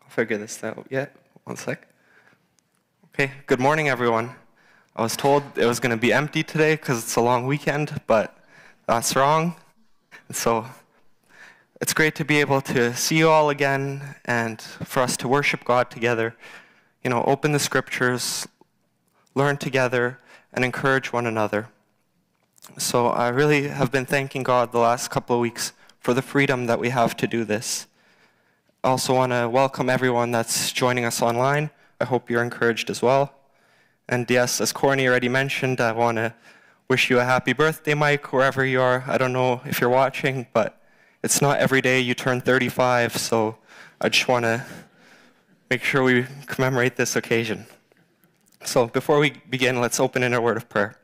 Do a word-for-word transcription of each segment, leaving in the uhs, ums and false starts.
figure this out yet. One sec. Okay, good morning, everyone. I was told it was going to be empty today because it's a long weekend, but that's wrong. And so it's great to be able to see you all again and for us to worship God together. You know, open the scriptures, learn together, and encourage one another. So I really have been thanking God the last couple of weeks for the freedom that we have to do this. I also want to welcome everyone that's joining us online. I hope you're encouraged as well. And yes, as Courtney already mentioned, I want to wish you a happy birthday, Mike, wherever you are. I don't know if you're watching, but it's not every day you turn thirty-five, so I just want to make sure we commemorate this occasion. So before we begin, let's open in a word of prayer.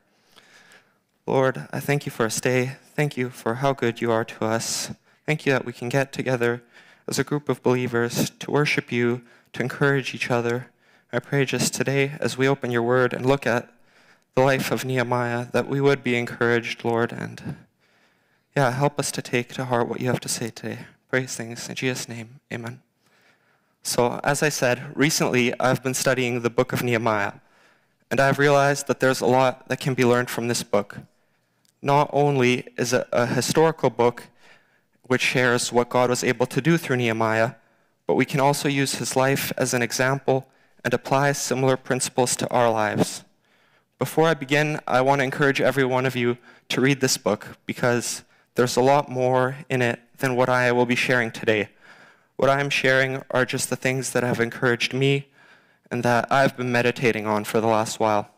Lord, I thank you for this day. Thank you for how good you are to us. Thank you that we can get together as a group of believers to worship you, to encourage each other. I pray just today as we open your word and look at the life of Nehemiah that we would be encouraged, Lord, and yeah, help us to take to heart what you have to say today. Praise things in Jesus' name, amen. So as I said, recently I've been studying the book of Nehemiah, and I've realized that there's a lot that can be learned from this book. Not only is it a historical book which shares what God was able to do through Nehemiah, but we can also use his life as an example and apply similar principles to our lives. Before I begin, I want to encourage every one of you to read this book because there's a lot more in it than what I will be sharing today. What I'm sharing are just the things that have encouraged me and that I've been meditating on for the last while.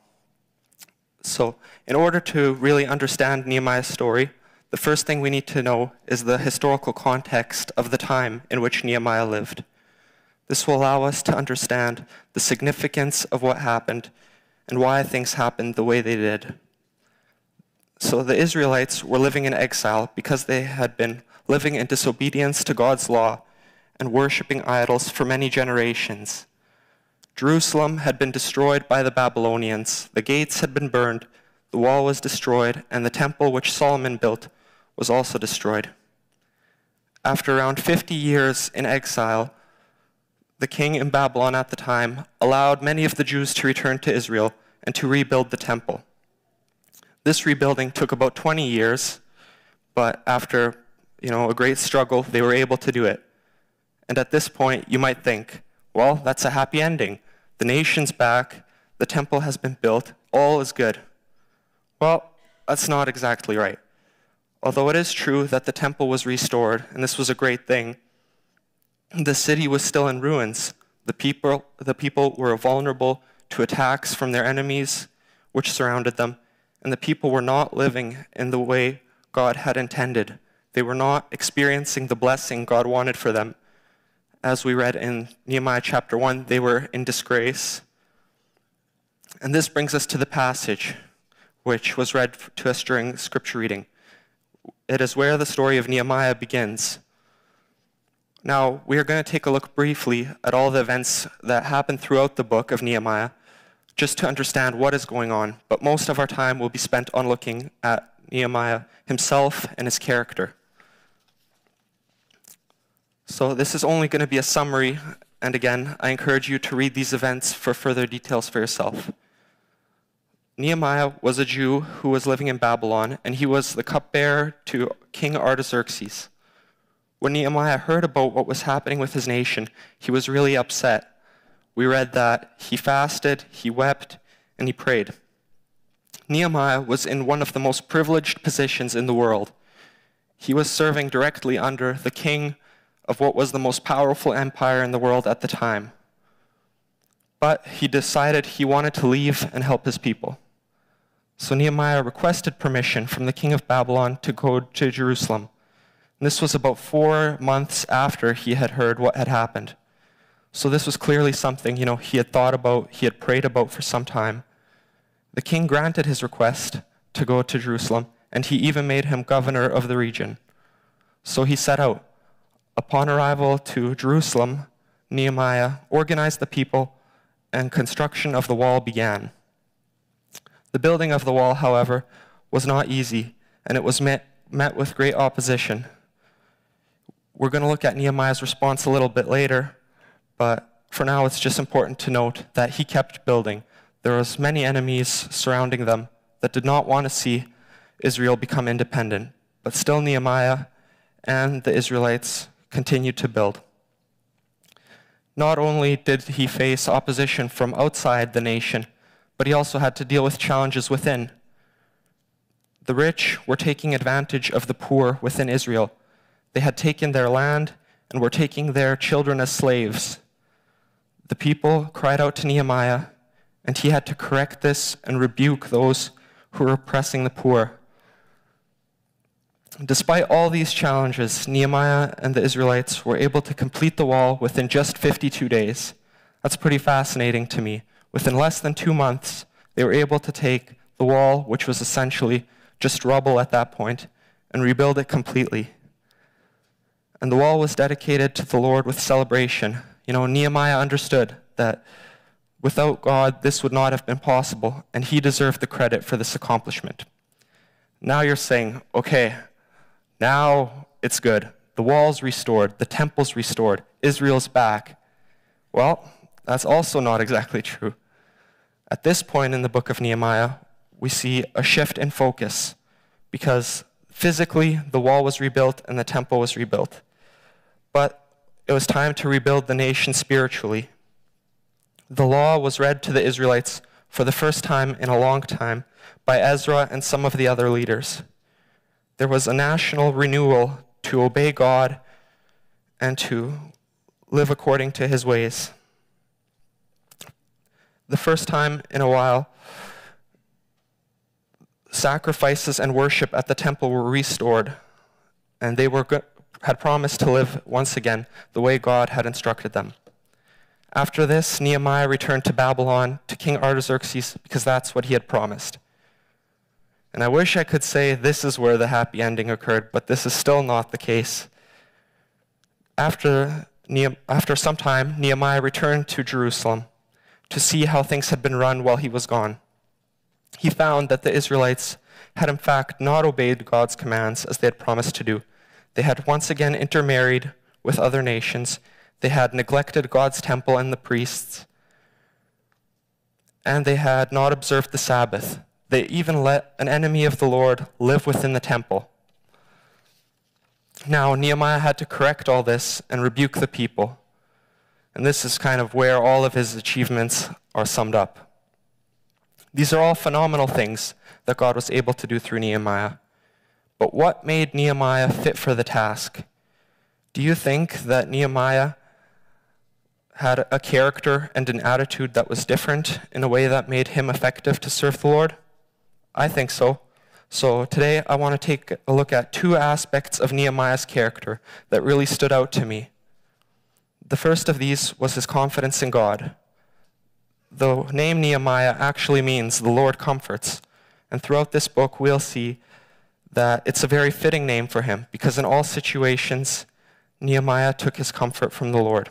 So, in order to really understand Nehemiah's story, the first thing we need to know is the historical context of the time in which Nehemiah lived. This will allow us to understand the significance of what happened and why things happened the way they did. So the Israelites were living in exile because they had been living in disobedience to God's law and worshiping idols for many generations. Jerusalem had been destroyed by the Babylonians, the gates had been burned, the wall was destroyed, and the temple which Solomon built was also destroyed. After around fifty years in exile, the king in Babylon at the time allowed many of the Jews to return to Israel and to rebuild the temple. This rebuilding took about twenty years, but after, you know, a great struggle, they were able to do it. And at this point, you might think, well, that's a happy ending. The nation's back, the temple has been built, all is good. Well, that's not exactly right. Although it is true that the temple was restored, and this was a great thing, the city was still in ruins. The people, the people were vulnerable to attacks from their enemies, which surrounded them, and the people were not living in the way God had intended. They were not experiencing the blessing God wanted for them. As we read in Nehemiah chapter one, they were in disgrace. And this brings us to the passage which was read to us during scripture reading. It is where the story of Nehemiah begins. Now, we are going to take a look briefly at all the events that happened throughout the book of Nehemiah, just to understand what is going on, but most of our time will be spent on looking at Nehemiah himself and his character. So this is only going to be a summary, and again, I encourage you to read these events for further details for yourself. Nehemiah was a Jew who was living in Babylon, and he was the cupbearer to King Artaxerxes. When Nehemiah heard about what was happening with his nation, he was really upset. We read that he fasted, he wept, and he prayed. Nehemiah was in one of the most privileged positions in the world. He was serving directly under the king of what was the most powerful empire in the world at the time. But he decided he wanted to leave and help his people. So Nehemiah requested permission from the king of Babylon to go to Jerusalem. And this was about four months after he had heard what had happened. So this was clearly something, you know, he had thought about, he had prayed about for some time. The king granted his request to go to Jerusalem, and he even made him governor of the region. So he set out. Upon arrival to Jerusalem, Nehemiah organized the people, and construction of the wall began. The building of the wall, however, was not easy, and it was met, met with great opposition. We're going to look at Nehemiah's response a little bit later, but for now it's just important to note that he kept building. There was many enemies surrounding them that did not want to see Israel become independent, but still Nehemiah and the Israelites continued to build. Not only did he face opposition from outside the nation, but he also had to deal with challenges within. The rich were taking advantage of the poor within Israel. They had taken their land and were taking their children as slaves. The people cried out to Nehemiah, and he had to correct this and rebuke those who were oppressing the poor. Despite all these challenges, Nehemiah and the Israelites were able to complete the wall within just fifty-two days. That's pretty fascinating to me. Within less than two months, they were able to take the wall, which was essentially just rubble at that point, and rebuild it completely. And the wall was dedicated to the Lord with celebration. You know, Nehemiah understood that without God, this would not have been possible, and he deserved the credit for this accomplishment. Now you're saying, okay, now it's good. The wall's restored, the temple's restored, Israel's back. Well, that's also not exactly true. At this point in the book of Nehemiah, we see a shift in focus because physically the wall was rebuilt and the temple was rebuilt. But it was time to rebuild the nation spiritually. The law was read to the Israelites for the first time in a long time by Ezra and some of the other leaders. There was a national renewal to obey God and to live according to his ways. The first time in a while, sacrifices and worship at the temple were restored, and they were go- had promised to live once again the way God had instructed them. After this, Nehemiah returned to Babylon to King Artaxerxes because that's what he had promised. And I wish I could say this is where the happy ending occurred, but this is still not the case. After, Nehem- after some time, Nehemiah returned to Jerusalem to see how things had been run while he was gone. He found that the Israelites had in fact not obeyed God's commands as they had promised to do. They had once again intermarried with other nations. They had neglected God's temple and the priests. And they had not observed the Sabbath. They even let an enemy of the Lord live within the temple. Now, Nehemiah had to correct all this and rebuke the people. And this is kind of where all of his achievements are summed up. These are all phenomenal things that God was able to do through Nehemiah. But what made Nehemiah fit for the task? Do you think that Nehemiah had a character and an attitude that was different in a way that made him effective to serve the Lord? I think so. So today I want to take a look at two aspects of Nehemiah's character that really stood out to me. The first of these was his confidence in God. The name Nehemiah actually means the Lord comforts. And throughout this book, we'll see that it's a very fitting name for him because in all situations, Nehemiah took his comfort from the Lord.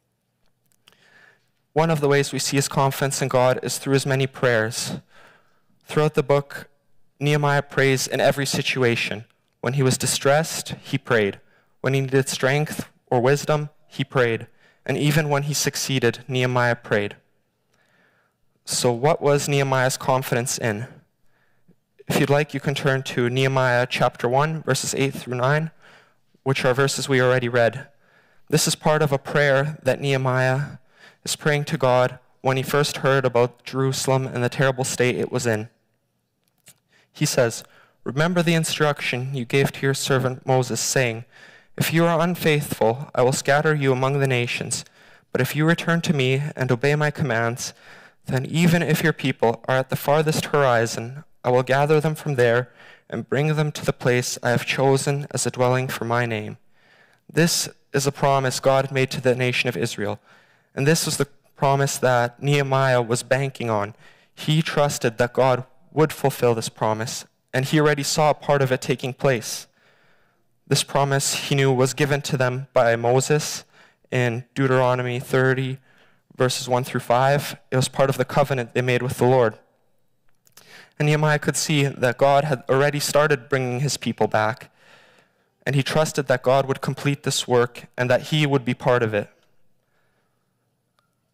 One of the ways we see his confidence in God is through his many prayers. Throughout the book, Nehemiah prays in every situation. When he was distressed, he prayed. When he needed strength or wisdom, he prayed. And even when he succeeded, Nehemiah prayed. So what was Nehemiah's confidence in? If you'd like, you can turn to Nehemiah chapter one, verses eight through nine, which are verses we already read. This is part of a prayer that Nehemiah is praying to God when he first heard about Jerusalem and the terrible state it was in. He says, "Remember the instruction you gave to your servant Moses, saying, 'If you are unfaithful, I will scatter you among the nations. But if you return to me and obey my commands, then even if your people are at the farthest horizon, I will gather them from there and bring them to the place I have chosen as a dwelling for my name.'" This is a promise God made to the nation of Israel. And this was the promise that Nehemiah was banking on. He trusted that God would fulfill this promise, and he already saw part of it taking place. This promise, he knew, was given to them by Moses in Deuteronomy thirty, verses one through five. It was part of the covenant they made with the Lord. And Nehemiah could see that God had already started bringing his people back, and he trusted that God would complete this work and that he would be part of it.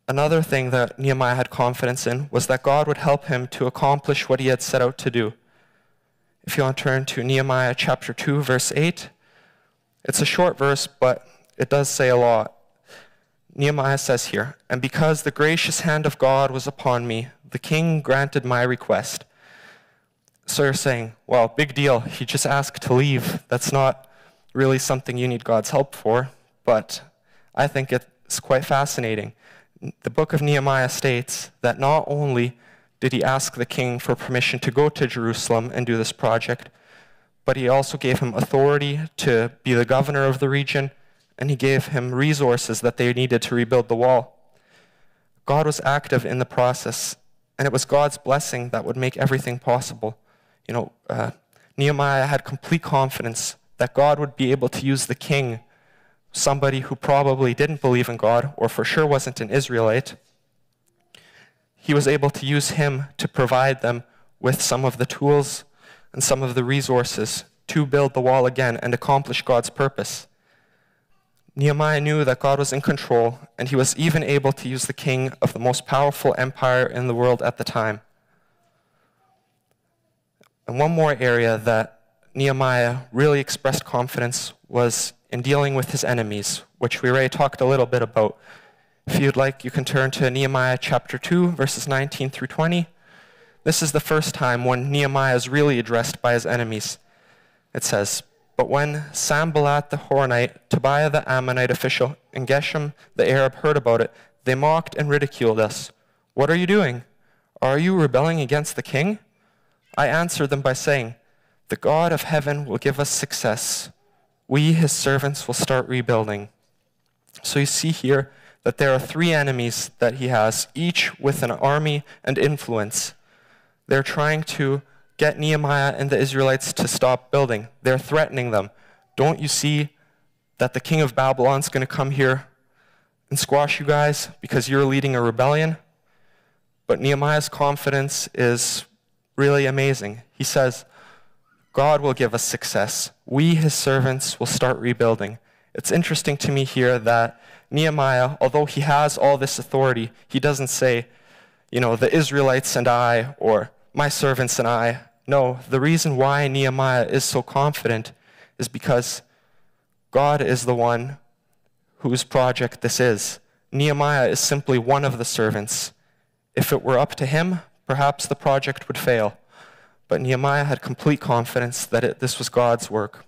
Another thing that Nehemiah had confidence in was that God would help him to accomplish what he had set out to do. If you want to turn to Nehemiah chapter two, verse eight, it's a short verse, but it does say a lot. Nehemiah says here, "And because the gracious hand of God was upon me, the king granted my request." So you're saying, well, big deal. He just asked to leave. That's not really something you need God's help for, but I think it's quite fascinating. The book of Nehemiah states that not only did he ask the king for permission to go to Jerusalem and do this project, but he also gave him authority to be the governor of the region, and he gave him resources that they needed to rebuild the wall. God was active in the process, and it was God's blessing that would make everything possible. You know, uh, Nehemiah had complete confidence that God would be able to use the king, somebody who probably didn't believe in God or for sure wasn't an Israelite. He was able to use him to provide them with some of the tools and some of the resources to build the wall again and accomplish God's purpose. Nehemiah knew that God was in control, and he was even able to use the king of the most powerful empire in the world at the time. And one more area that Nehemiah really expressed confidence was in dealing with his enemies, which we already talked a little bit about. If you'd like, you can turn to Nehemiah chapter two, verses nineteen through twenty. This is the first time when Nehemiah is really addressed by his enemies. It says, "But when Sanballat the Horonite, Tobiah the Ammonite official, and Geshem the Arab heard about it, they mocked and ridiculed us. 'What are you doing? Are you rebelling against the king?' I answered them by saying, 'The God of heaven will give us success. We, his servants, will start rebuilding.'" So you see here that there are three enemies that he has, each with an army and influence. They're trying to get Nehemiah and the Israelites to stop building. They're threatening them. "Don't you see that the king of Babylon's going to come here and squash you guys because you're leading a rebellion?" But Nehemiah's confidence is really amazing. He says, "God will give us success. We, his servants, will start rebuilding." It's interesting to me here that Nehemiah, although he has all this authority, he doesn't say, you know, "the Israelites and I," or "my servants and I." No, the reason why Nehemiah is so confident is because God is the one whose project this is. Nehemiah is simply one of the servants. If it were up to him, perhaps the project would fail. But Nehemiah had complete confidence that it, this was God's work.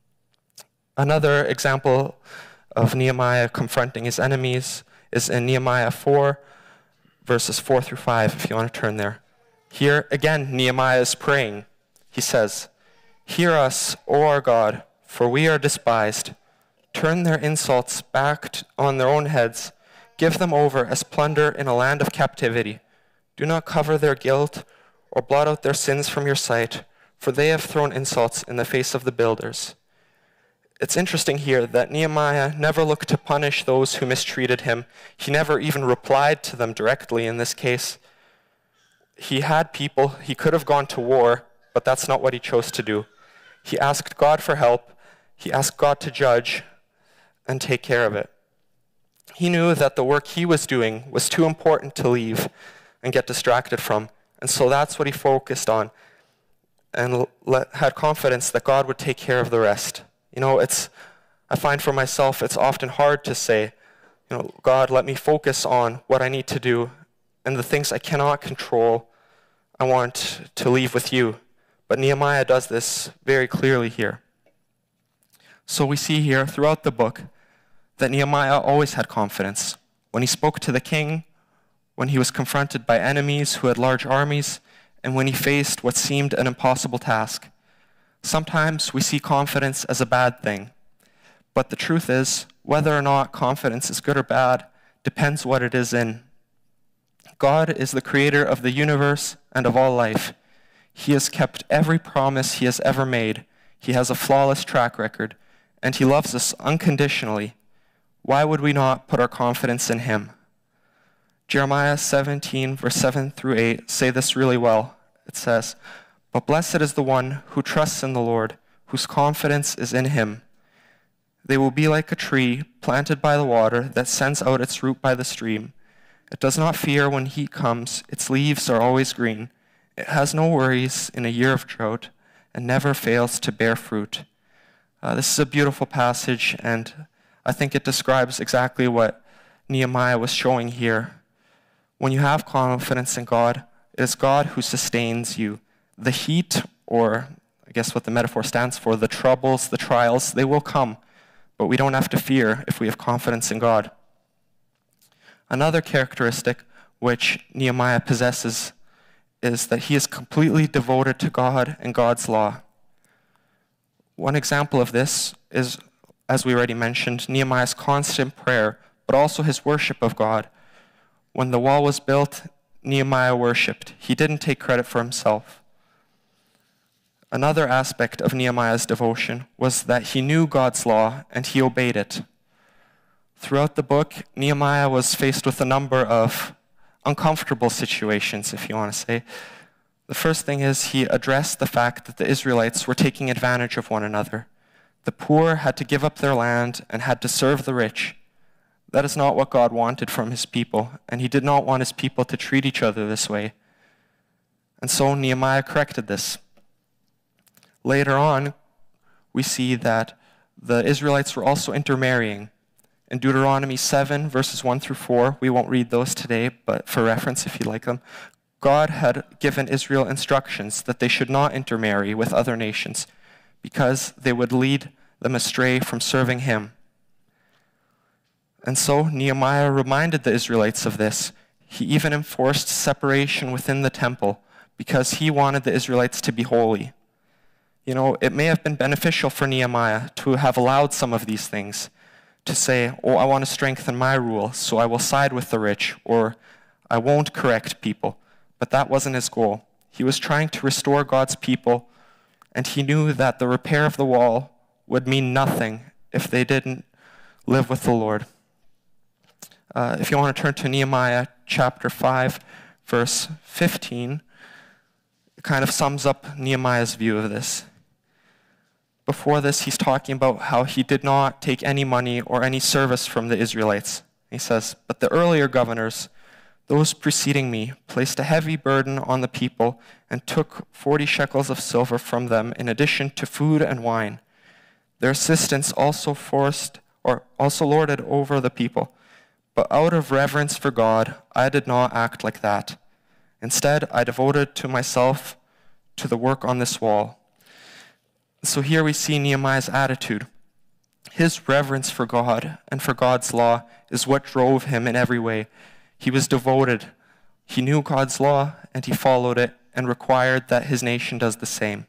Another example of Nehemiah confronting his enemies is in Nehemiah four, verses four through five, if you want to turn there. Here, again, Nehemiah is praying. He says, "Hear us, O our God, for we are despised. Turn their insults back on their own heads. Give them over as plunder in a land of captivity. Do not cover their guilt or blot out their sins from your sight, for they have thrown insults in the face of the builders." It's interesting here that Nehemiah never looked to punish those who mistreated him. He never even replied to them directly in this case. He had people, he could have gone to war, but that's not what he chose to do. He asked God for help, he asked God to judge and take care of it. He knew that the work he was doing was too important to leave and get distracted from, and so that's what he focused on and let, had confidence that God would take care of the rest. You know, it's, I find for myself, it's often hard to say, you know, "God, let me focus on what I need to do, and the things I cannot control, I want to leave with you." But Nehemiah does this very clearly here. So we see here throughout the book that Nehemiah always had confidence. When he spoke to the king, when he was confronted by enemies who had large armies, and when he faced what seemed an impossible task. Sometimes we see confidence as a bad thing, but the truth is, whether or not confidence is good or bad depends what it is in. God is the creator of the universe and of all life. He has kept every promise he has ever made. He has a flawless track record, and he loves us unconditionally. Why would we not put our confidence in him? Jeremiah seventeen, verse seven through eight say this really well. It says, "But blessed is the one who trusts in the Lord, whose confidence is in him. They will be like a tree planted by the water that sends out its root by the stream. It does not fear when heat comes. Its leaves are always green. It has no worries in a year of drought and never fails to bear fruit. Uh, this is a beautiful passage, and I think it describes exactly what Nehemiah was showing here. When you have confidence in God, it is God who sustains you. The heat, or I guess what the metaphor stands for, the troubles, the trials, they will come, but we don't have to fear if we have confidence in God. Another characteristic which Nehemiah possesses is that he is completely devoted to God and God's law. One example of this is, as we already mentioned, Nehemiah's constant prayer, but also his worship of God. When the wall was built, Nehemiah worshipped. He didn't take credit for himself. Another aspect of Nehemiah's devotion was that he knew God's law and he obeyed it. Throughout the book, Nehemiah was faced with a number of uncomfortable situations, if you want to say. The first thing is he addressed the fact that the Israelites were taking advantage of one another. The poor had to give up their land and had to serve the rich. That is not what God wanted from his people, and he did not want his people to treat each other this way. And so Nehemiah corrected this. Later on, we see that the Israelites were also intermarrying. In Deuteronomy seven, verses one through four, we won't read those today, but for reference if you like them, God had given Israel instructions that they should not intermarry with other nations because they would lead them astray from serving him. And so Nehemiah reminded the Israelites of this. He even enforced separation within the temple because he wanted the Israelites to be holy. You know, it may have been beneficial for Nehemiah to have allowed some of these things, to say, oh, I want to strengthen my rule, so I will side with the rich, or I won't correct people. But that wasn't his goal. He was trying to restore God's people, and he knew that the repair of the wall would mean nothing if they didn't live with the Lord. Uh, if you want to turn to Nehemiah chapter five, verse fifteen, it kind of sums up Nehemiah's view of this. Before this, he's talking about how he did not take any money or any service from the Israelites. He says, but the earlier governors, those preceding me, placed a heavy burden on the people and took forty shekels of silver from them in addition to food and wine. Their assistants also forced or also lorded over the people. But out of reverence for God, I did not act like that. Instead, I devoted to myself to the work on this wall. So here we see Nehemiah's attitude. His reverence for God and for God's law is what drove him in every way. He was devoted. He knew God's law and he followed it and required that his nation does the same.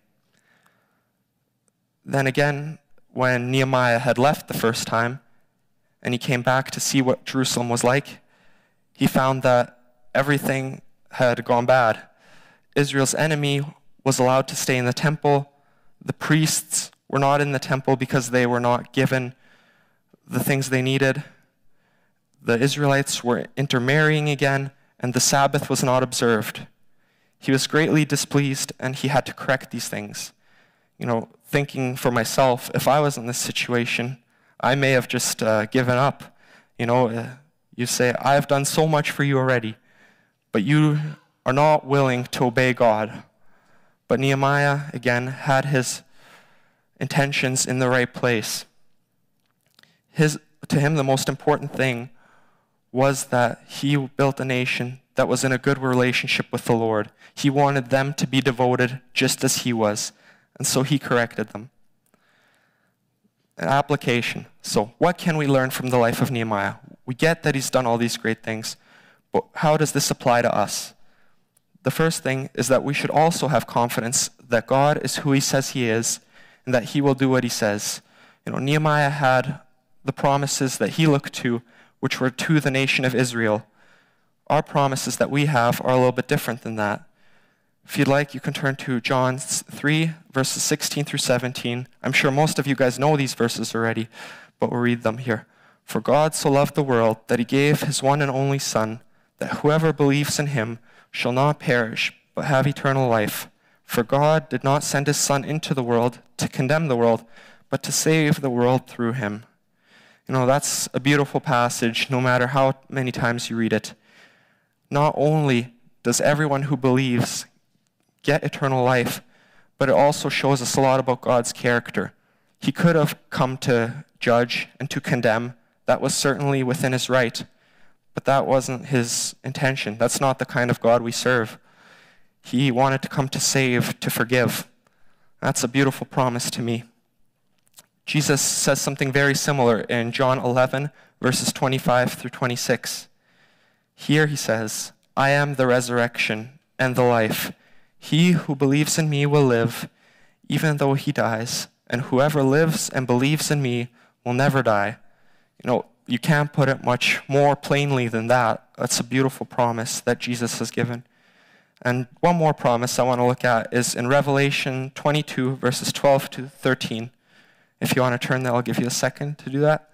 Then again, when Nehemiah had left the first time and he came back to see what Jerusalem was like, he found that everything had gone bad. Israel's enemy was allowed to stay in the temple. The priests were not in the temple because they were not given the things they needed. The Israelites were intermarrying again, and the Sabbath was not observed. He was greatly displeased, and he had to correct these things. You know, thinking for myself, if I was in this situation, I may have just uh, given up. You know, uh, you say, I have done so much for you already, but you are not willing to obey God. But Nehemiah, again, had his intentions in the right place. His, to him, the most important thing was that he built a nation that was in a good relationship with the Lord. He wanted them to be devoted just as he was, and so he corrected them. An application. So what can we learn from the life of Nehemiah? We get that he's done all these great things, but how does this apply to us? The first thing is that we should also have confidence that God is who he says he is and that he will do what he says. You know, Nehemiah had the promises that he looked to, which were to the nation of Israel. Our promises that we have are a little bit different than that. If you'd like, you can turn to John three, verses sixteen through seventeen. I'm sure most of you guys know these verses already, but we'll read them here. For God so loved the world that he gave his one and only Son, that whoever believes in him shall not perish, but have eternal life. For God did not send his Son into the world to condemn the world, but to save the world through him. You know, that's a beautiful passage, no matter how many times you read it. not only does everyone who believes get eternal life, but it also shows us a lot about God's character. He could have come to judge and to condemn. That was certainly within his right, but that wasn't his intention. That's not the kind of God we serve. He wanted to come to save, to forgive. That's a beautiful promise to me. Jesus says something very similar in John eleven, verses twenty-five through twenty-six. Here he says, "I am the resurrection and the life. He who believes in me will live, even though he dies, and whoever lives and believes in me will never die." You know, you can't put it much more plainly than that. That's a beautiful promise that Jesus has given. And one more promise I want to look at is in Revelation twenty-two, verses twelve to thirteen. If you want to turn there, I'll give you a second to do that.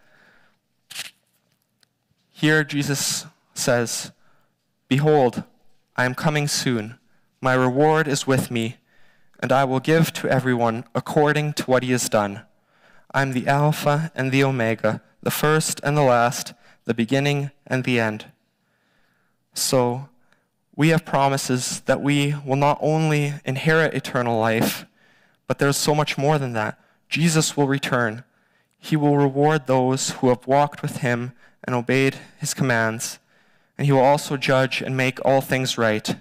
Here Jesus says, "Behold, I am coming soon. My reward is with me, and I will give to everyone according to what he has done. I am the Alpha and the Omega, the first and the last, the beginning and the end." So we have promises that we will not only inherit eternal life, but there's so much more than that. Jesus will return. He will reward those who have walked with him and obeyed his commands, and he will also judge and make all things right.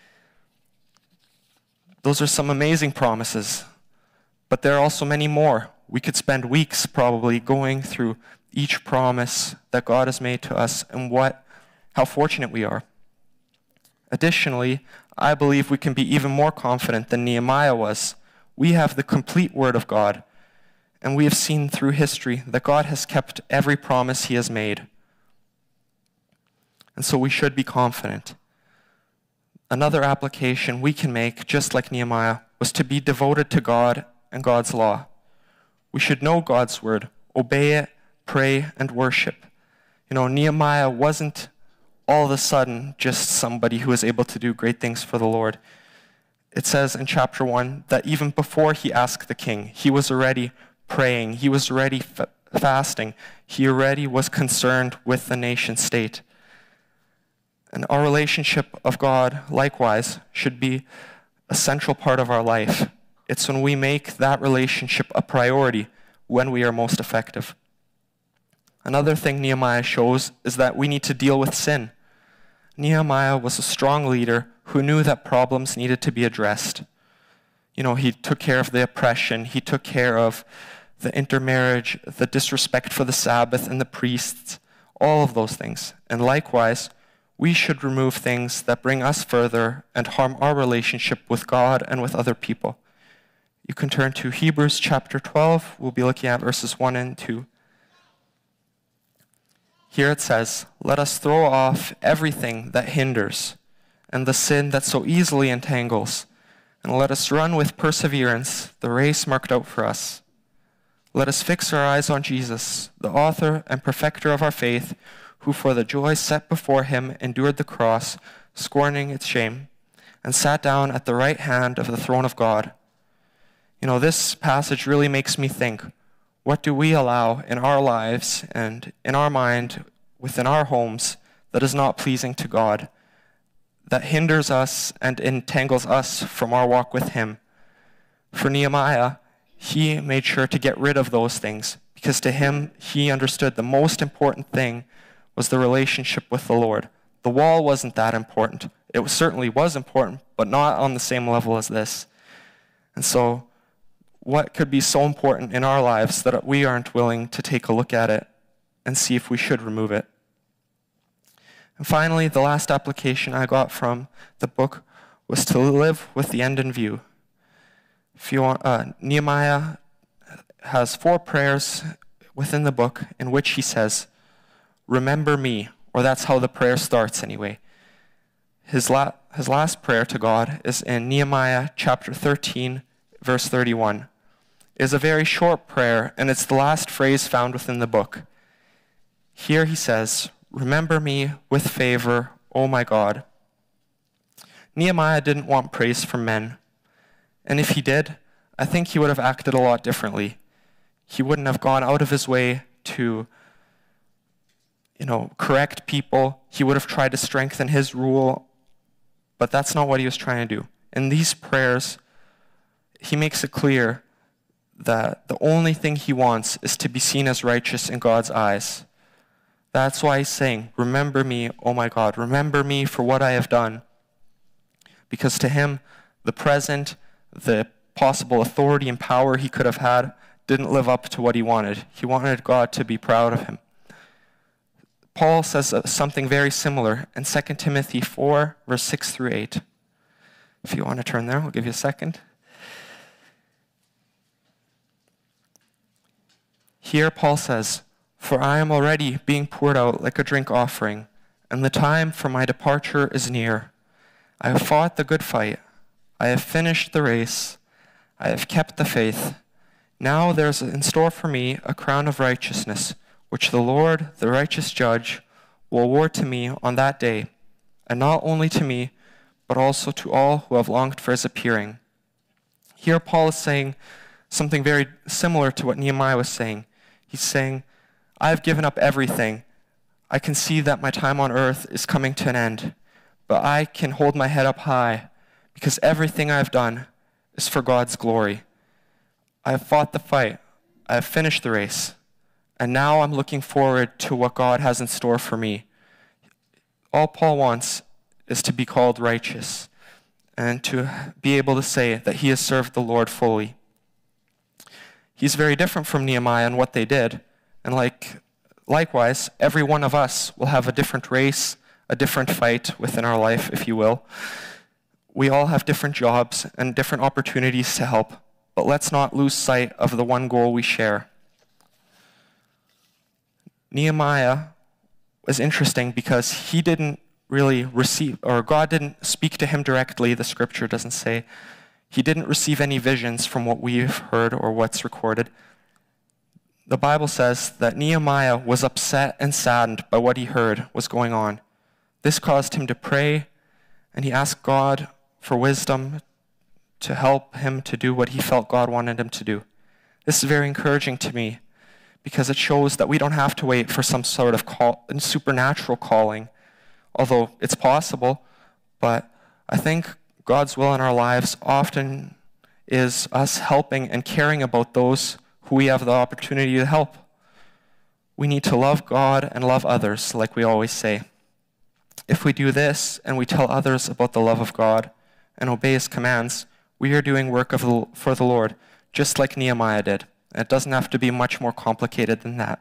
Those are some amazing promises, but there are also many more. We could spend weeks probably going through each promise that God has made to us and what, how fortunate we are. Additionally, I believe we can be even more confident than Nehemiah was. We have the complete Word of God, and we have seen through history that God has kept every promise he has made. And so we should be confident. Another application we can make, just like Nehemiah, was to be devoted to God and God's law. We should know God's word, obey it, pray, and worship. You know, Nehemiah wasn't all of a sudden just somebody who was able to do great things for the Lord. It says in chapter one that even before he asked the king, he was already praying, he was already fa- fasting, he already was concerned with the nation state. And our relationship of God, likewise, should be a central part of our life. It's when we make that relationship a priority when we are most effective. Another thing Nehemiah shows is that we need to deal with sin. Nehemiah was a strong leader who knew that problems needed to be addressed. You know, he took care of the oppression, he took care of the intermarriage, the disrespect for the Sabbath and the priests, all of those things. And likewise, we should remove things that bring us further and harm our relationship with God and with other people. You can turn to Hebrews chapter twelve. We'll be looking at verses one and two. Here it says, "Let us throw off everything that hinders and the sin that so easily entangles, and let us run with perseverance the race marked out for us. Let us fix our eyes on Jesus, the author and perfecter of our faith, who for the joy set before him endured the cross, scorning its shame, and sat down at the right hand of the throne of God." You know, this passage really makes me think, what do we allow in our lives and in our mind, within our homes, that is not pleasing to God, that hinders us and entangles us from our walk with him? For Nehemiah, he made sure to get rid of those things, because to him, he understood the most important thing was the relationship with the Lord. The wall wasn't that important. It was, certainly was important, but not on the same level as this. And so, what could be so important in our lives that we aren't willing to take a look at it and see if we should remove it? And finally, the last application I got from the book was to live with the end in view. If you want, uh, Nehemiah has four prayers within the book in which he says, "Remember me," or that's how the prayer starts anyway. His, la- his last prayer to God is in Nehemiah chapter thirteen, verse thirty-one. It is a very short prayer, and it's the last phrase found within the book. Here he says, "Remember me with favor, O my God." Nehemiah didn't want praise from men. And if he did, I think he would have acted a lot differently. He wouldn't have gone out of his way to you know, correct people. He would have tried to strengthen his rule, but that's not what he was trying to do. In these prayers, he makes it clear that the only thing he wants is to be seen as righteous in God's eyes. That's why he's saying, remember me, oh my God, remember me for what I have done. Because to him, the present, the possible authority and power he could have had didn't live up to what he wanted. He wanted God to be proud of him. Paul says something very similar in Second Timothy four, verse six through eight. If you want to turn there, I'll give you a second. Here Paul says, "For I am already being poured out like a drink offering, and the time for my departure is near. I have fought the good fight. I have finished the race. I have kept the faith. Now there is in store for me a crown of righteousness, which the Lord, the righteous judge, will award to me on that day, and not only to me, but also to all who have longed for his appearing." Here Paul is saying something very similar to what Nehemiah was saying. He's saying, I've given up everything. I can see that my time on earth is coming to an end, but I can hold my head up high because everything I've done is for God's glory. I have fought the fight. I have finished the race. And now I'm looking forward to what God has in store for me. All Paul wants is to be called righteous and to be able to say that he has served the Lord fully. He's very different from Nehemiah and what they did. And like, likewise, every one of us will have a different race, a different fight within our life, if you will. We all have different jobs and different opportunities to help, but let's not lose sight of the one goal we share. Nehemiah was interesting because he didn't really receive, or God didn't speak to him directly, the scripture doesn't say. He didn't receive any visions from what we've heard or what's recorded. The Bible says that Nehemiah was upset and saddened by what he heard was going on. This caused him to pray, and he asked God for wisdom to help him to do what he felt God wanted him to do. This is very encouraging to me because it shows that we don't have to wait for some sort of call, supernatural calling, although it's possible, but I think God's will in our lives often is us helping and caring about those who we have the opportunity to help. We need to love God and love others, like we always say. If we do this and we tell others about the love of God and obey his commands, we are doing work of the, for the Lord, just like Nehemiah did. And it doesn't have to be much more complicated than that.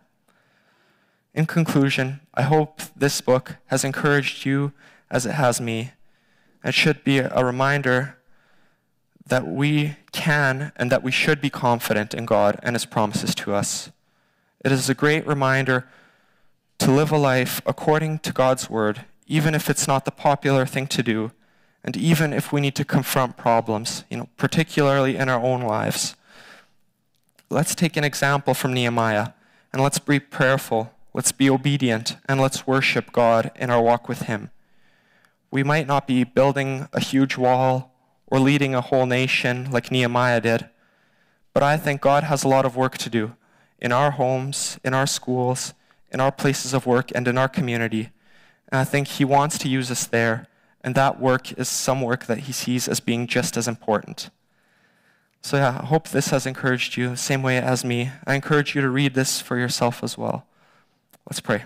In conclusion, I hope this book has encouraged you as it has me. It should be a reminder that we can and that we should be confident in God and his promises to us. It is a great reminder to live a life according to God's word, even if it's not the popular thing to do, and even if we need to confront problems, you know, particularly in our own lives. Let's take an example from Nehemiah, and let's be prayerful, let's be obedient, and let's worship God in our walk with him. We might not be building a huge wall or leading a whole nation like Nehemiah did, but I think God has a lot of work to do in our homes, in our schools, in our places of work, and in our community. And I think he wants to use us there, and that work is some work that he sees as being just as important. So yeah, I hope this has encouraged you the same way as me. I encourage you to read this for yourself as well. Let's pray.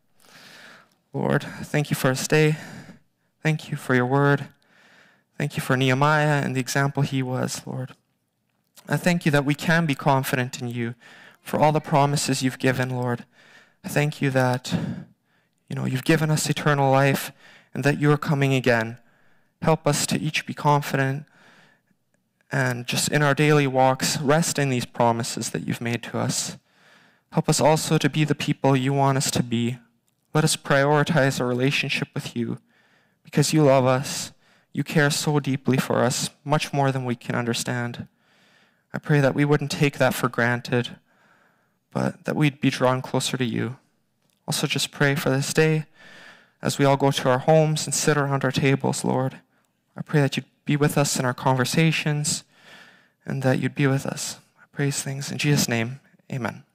Lord, thank you for this day. Thank you for your word. Thank you for Nehemiah and the example he was, Lord. I thank you that we can be confident in you for all the promises you've given, Lord. I thank you that, you know, you've given us eternal life and that you are coming again. Help us to each be confident and just in our daily walks, rest in these promises that you've made to us. Help us also to be the people you want us to be. Let us prioritize our relationship with you because you love us. You care so deeply for us, much more than we can understand. I pray that we wouldn't take that for granted, but that we'd be drawn closer to you. Also just pray for this day as we all go to our homes and sit around our tables, Lord. I pray that you'd be with us in our conversations and that you'd be with us. I praise things in Jesus' name. Amen.